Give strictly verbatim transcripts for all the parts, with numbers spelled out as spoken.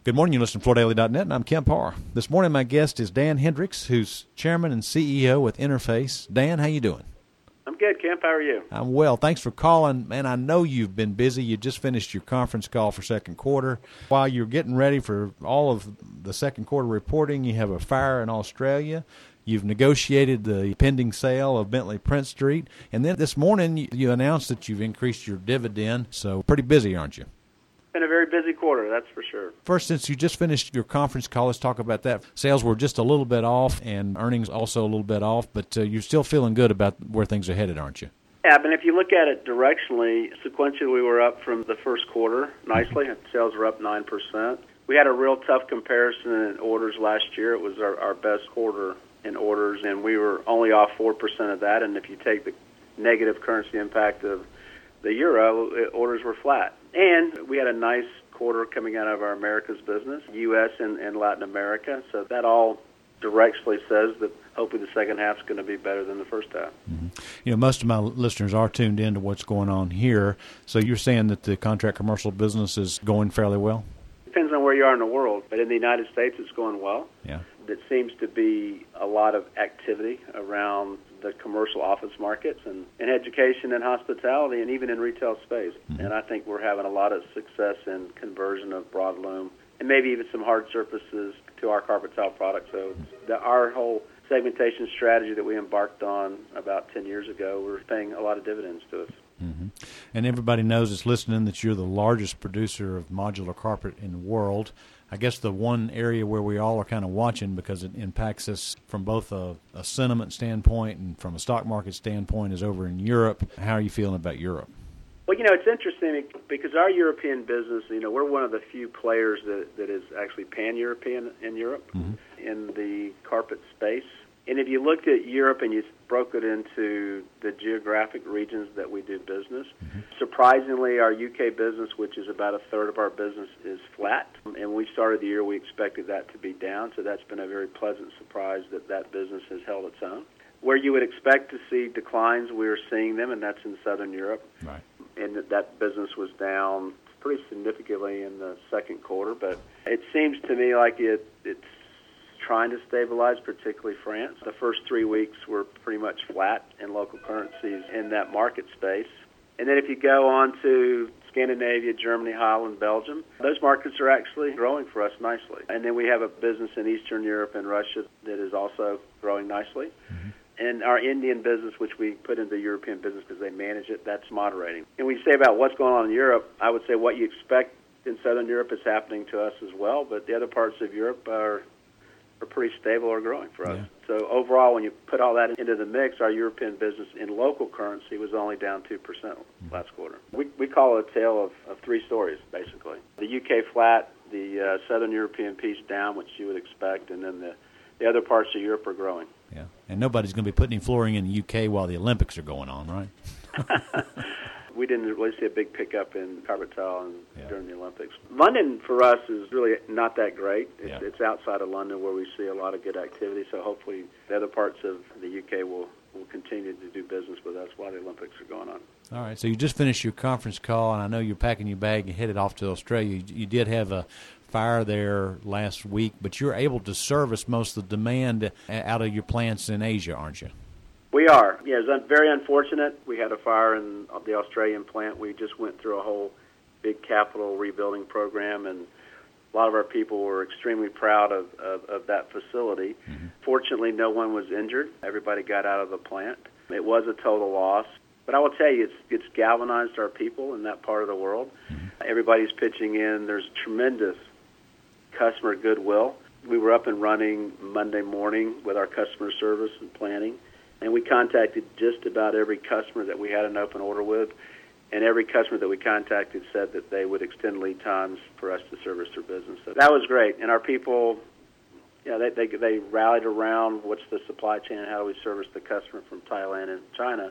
Good morning. You listen to Florida Daily dot net, and I'm Kemp Harr. This morning, my guest is Dan Hendricks, who's chairman and C E O with Interface. Dan, how you doing? I'm good, Kemp. How are you? I'm well. Thanks for calling. Man, I know you've been busy. You just finished your conference call for second quarter. While you're getting ready for all of the second quarter reporting, you have a fire in Australia. You've negotiated the pending sale of Bentley Prince Street. And then this morning, you announced that you've increased your dividend. So pretty busy, aren't you? Been a very busy quarter, that's for sure. First, since you just finished your conference call, let's talk about that. Sales were just a little bit off, and earnings also a little bit off, but uh, you're still feeling good about where things are headed, aren't you? Yeah, but if you look at it directionally, sequentially we were up from the first quarter nicely. Sales were up nine percent. We had a real tough comparison in orders last year. It was our, our best quarter in orders, and we were only off four percent of that. And if you take the negative currency impact of the euro, orders were flat. And we had a nice quarter coming out of our Americas business, U S and, and Latin America. So that all directionally says that hopefully the second half is going to be better than the first half. Mm-hmm. You know, most of my listeners are tuned in to what's going on here. So you're saying that the contract commercial business is going fairly well? Depends on where you are in the world. But in the United States, it's going well. Yeah. There seems to be a lot of activity around the commercial office markets and in education and hospitality and even in retail space. Mm-hmm. And I think we're having a lot of success in conversion of broadloom and maybe even some hard surfaces to our carpet tile products. So the, our whole segmentation strategy that we embarked on about ten years ago, we're paying a lot of dividends to us. Mm-hmm. And everybody knows that's listening that you're the largest producer of modular carpet in the world. I guess the one area where we all are kind of watching because it impacts us from both a, a sentiment standpoint and from a stock market standpoint is over in Europe. How are you feeling about Europe? Well, you know, it's interesting because our European business, you know, we're one of the few players that, that is actually pan-European in Europe, mm-hmm. in the carpet space. And if you looked at Europe and you broke it into the geographic regions that we do business, mm-hmm. surprisingly, our U K business, which is about a third of our business, is flat. And we started the year, we expected that to be down, so that's been a very pleasant surprise that that business has held its own. Where you would expect to see declines, we're seeing them, and that's in Southern Europe. Right. And that, that business was down pretty significantly in the second quarter, but it seems to me like it it's trying to stabilize, particularly France. The first three weeks were pretty much flat in local currencies in that market space. And then if you go on to Scandinavia, Germany, Holland, Belgium, those markets are actually growing for us nicely. And then we have a business in Eastern Europe and Russia that is also growing nicely. Mm-hmm. And our Indian business, which we put into the European business because they manage it, that's moderating. And when you say about what's going on in Europe, I would say what you expect in Southern Europe is happening to us as well, but the other parts of Europe are are pretty stable or growing for us. Yeah. So overall, when you put all that into the mix, our European business in local currency was only down two percent mm-hmm. last quarter. We we call it a tale of, of three stories, basically. The U K flat, the uh, Southern European piece down, which you would expect, and then the, the other parts of Europe are growing. Yeah, and nobody's going to be putting any flooring in the U K while the Olympics are going on, right? We didn't really see a big pickup in carpet tile and yeah. during the Olympics. London, for us, is really not that great. It's, yeah. it's outside of London where we see a lot of good activity, so hopefully the other parts of the U K will, will continue to do business with us while the Olympics are going on. All right, so you just finished your conference call, and I know you're packing your bag and headed off to Australia. You, you did have a fire there last week, but you're able to service most of the demand out of your plants in Asia, aren't you? We are. Yeah, it's very unfortunate. We had a fire in the Australian plant. We just went through a whole big capital rebuilding program, and a lot of our people were extremely proud of, of, of that facility. Mm-hmm. Fortunately, no one was injured. Everybody got out of the plant. It was a total loss. But I will tell you, it's, it's galvanized our people in that part of the world. Mm-hmm. Everybody's pitching in. There's tremendous customer goodwill. We were up and running Monday morning with our customer service and planning. And we contacted just about every customer that we had an open order with, and every customer that we contacted said that they would extend lead times for us to service their business. So that was great. And our people, you know, they, they they rallied around what's the supply chain and how do we service the customer from Thailand and China.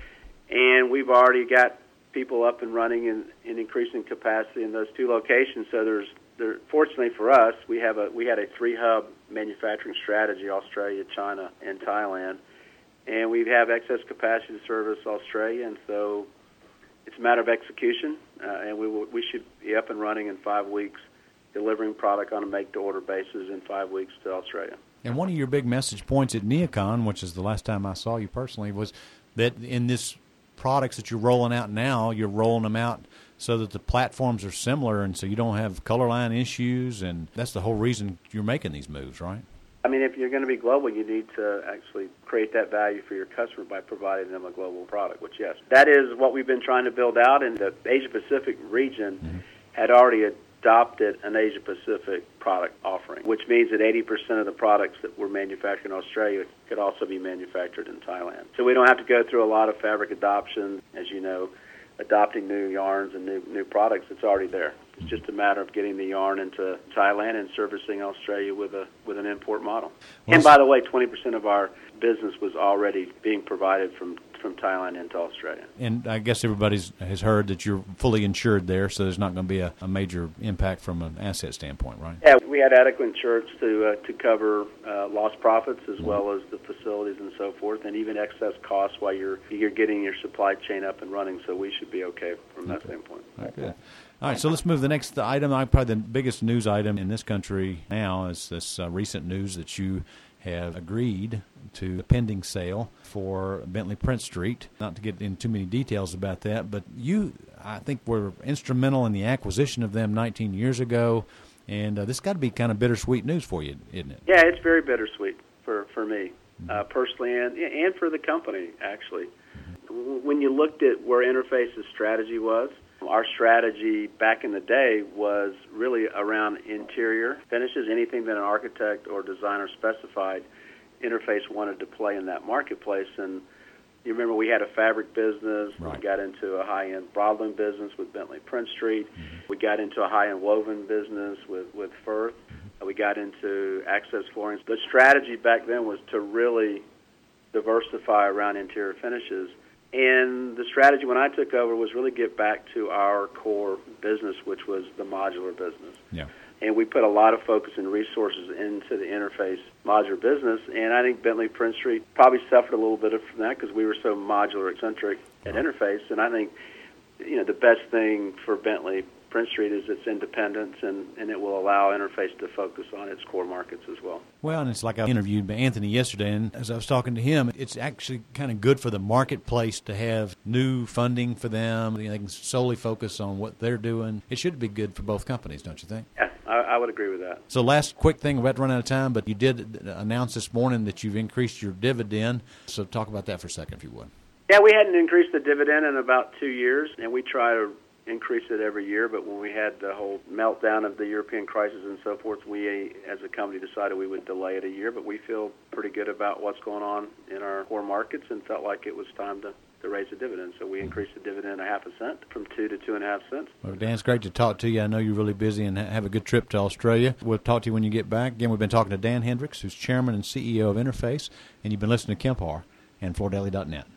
And we've already got people up and running and, and increasing capacity in those two locations. So there's there, fortunately for us, we have a we had a three hub manufacturing strategy: Australia, China, and Thailand. And we have excess capacity to service Australia, and so it's a matter of execution, uh, and we will, we should be up and running in five weeks delivering product on a make-to-order basis in five weeks to Australia. And one of your big message points at NeoCon, which is the last time I saw you personally, was that in this products that you're rolling out now, you're rolling them out so that the platforms are similar and so you don't have color line issues, and that's the whole reason you're making these moves, right? I mean, if you're going to be global, you need to actually create that value for your customer by providing them a global product, which, yes, that is what we've been trying to build out. And the Asia-Pacific region mm-hmm. had already adopted an Asia-Pacific product offering, which means that eighty percent of the products that were manufactured in Australia could also be manufactured in Thailand. So we don't have to go through a lot of fabric adoption, as you know, adopting new yarns and new new products. It's already there. It's just a matter of getting the yarn into Thailand and servicing Australia with a with an import model. Well, and by the way, twenty percent of our business was already being provided from, from Thailand into Australia. And I guess everybody has heard that you're fully insured there, so there's not going to be a, a major impact from an asset standpoint, right? Yeah, we had adequate insurance to uh, to cover uh, lost profits as mm-hmm. well as the facilities and so forth, and even excess costs while you're you're getting your supply chain up and running. So we should be okay from that okay. standpoint. Okay. All right, so let's move to the next item. Probably the biggest news item in this country now is this uh, recent news that you have agreed to a pending sale for Bentley Prince Street. Not to get into too many details about that, but you, I think, were instrumental in the acquisition of them nineteen years ago, and uh, this got to be kind of bittersweet news for you, isn't it? Yeah, it's very bittersweet for, for me mm-hmm. uh, personally and, and for the company, actually. Mm-hmm. When you looked at where Interface's strategy was, our strategy back in the day was really around interior finishes. Anything that an architect or designer specified, Interface wanted to play in that marketplace. And you remember we had a fabric business. Right. We got into a high-end broadloom business with Bentley Prince Street. Mm-hmm. We got into a high-end woven business with, with Firth. Mm-hmm. We got into access flooring. The strategy back then was to really diversify around interior finishes. And the strategy when I took over was really get back to our core business, which was the modular business. Yeah. And we put a lot of focus and resources into the Interface modular business. And I think Bentley Prince Street probably suffered a little bit from that because we were so modular-centric at right. Interface. And I think, you know, the best thing for Bentley Prince Street is its independence, and, and it will allow Interface to focus on its core markets as well. Well, and it's like I interviewed Anthony yesterday, and as I was talking to him, it's actually kind of good for the marketplace to have new funding for them. They can solely focus on what they're doing. It should be good for both companies, don't you think? Yeah, I, I would agree with that. So last quick thing, we're about to run out of time, but you did announce this morning that you've increased your dividend. So talk about that for a second, if you would. Yeah, we hadn't increased the dividend in about two years, and we try to increase it every year, but when we had the whole meltdown of the European crisis and so forth, we as a company decided we would delay it a year, but we feel pretty good about what's going on in our core markets and felt like it was time to, to raise the dividend. So we increased the dividend a half a cent from two to two and a half cents. Well, Dan, it's great to talk to you. I know you're really busy and have a good trip to Australia. We'll talk to you when you get back. Again, we've been talking to Dan Hendricks, who's chairman and C E O of Interface, and you've been listening to Kemp Harr and Ford Daily dot net.